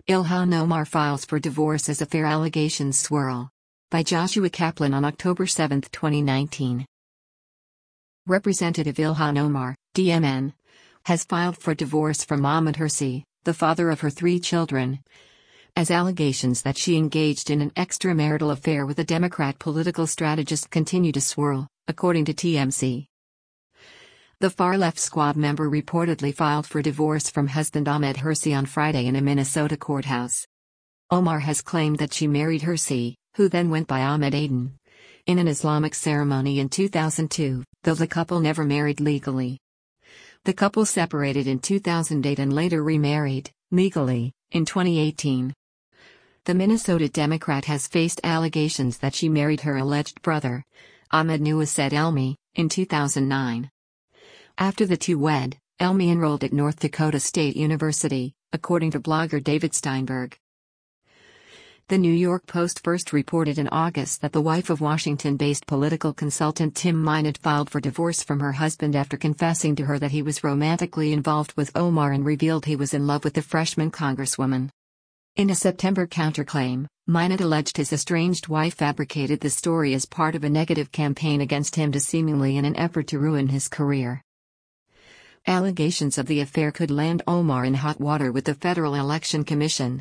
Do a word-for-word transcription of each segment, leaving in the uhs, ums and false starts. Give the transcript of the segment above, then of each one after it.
Ilhan Omar files for divorce as affair allegations swirl. By Joshua Kaplan on October seventh, twenty nineteen. Representative Ilhan Omar, D M N, has filed for divorce from Ahmed Hirsi, the father of her three children, as allegations that she engaged in an extramarital affair with a Democrat political strategist continue to swirl, according to T M C. The far-left squad member reportedly filed for divorce from husband Ahmed Hirsi on Friday in a Minnesota courthouse. Omar has claimed that she married Hirsi, who then went by Ahmed Aden, in an Islamic ceremony in two thousand two, though the couple never married legally. The couple separated in two thousand eight and later remarried, legally, in twenty eighteen. The Minnesota Democrat has faced allegations that she married her alleged brother, Ahmed Nouassed Elmi, in two thousand nine. After the two wed, Elmi enrolled at North Dakota State University, according to blogger David Steinberg. The New York Post first reported in August that the wife of Washington-based political consultant Tim Minott filed for divorce from her husband after confessing to her that he was romantically involved with Omar and revealed he was in love with the freshman congresswoman. In a September counterclaim, Minott alleged his estranged wife fabricated the story as part of a negative campaign against him to seemingly in an effort to ruin his career. Allegations of the affair could land Omar in hot water with the Federal Election Commission,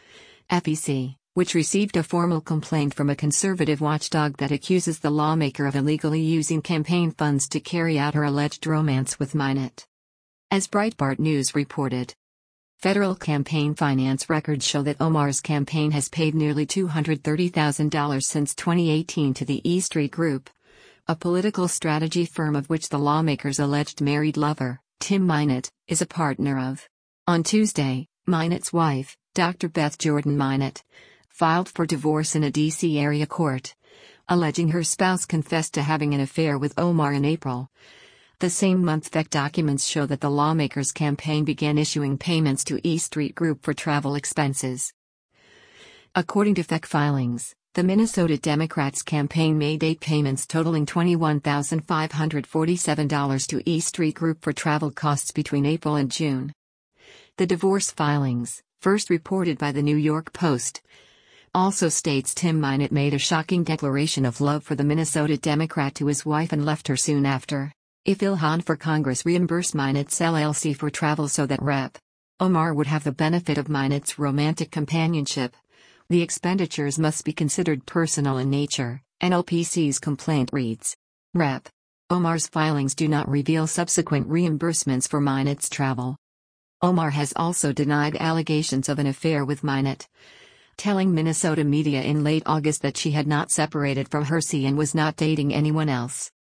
F E C, which received a formal complaint from a conservative watchdog that accuses the lawmaker of illegally using campaign funds to carry out her alleged romance with Minott. As Breitbart News reported, federal campaign finance records show that Omar's campaign has paid nearly two hundred thirty thousand dollars since twenty eighteen to the E Street Group, a political strategy firm of which the lawmaker's alleged married lover, Tim Minott, is a partner of. On Tuesday, Minott's wife, Doctor Beth Jordan Minott, filed for divorce in a D C area court, alleging her spouse confessed to having an affair with Omar in April. The same month, F E C documents show that the lawmaker's campaign began issuing payments to E Street Group for travel expenses. According to F E C filings, the Minnesota Democrats' campaign made eight payments totaling twenty-one thousand five hundred forty-seven dollars to E Street Group for travel costs between April and June. The divorce filings, first reported by the New York Post, also states Tim Minott made a shocking declaration of love for the Minnesota Democrat to his wife and left her soon after. If Ilhan for Congress reimbursed Minott's L L C for travel so that Representative Omar would have the benefit of Minott's romantic companionship, the expenditures must be considered personal in nature, N L P C's complaint reads. Representative Omar's filings do not reveal subsequent reimbursements for Minott's travel. Omar has also denied allegations of an affair with Minott, telling Minnesota media in late August that she had not separated from Hirsi and was not dating anyone else.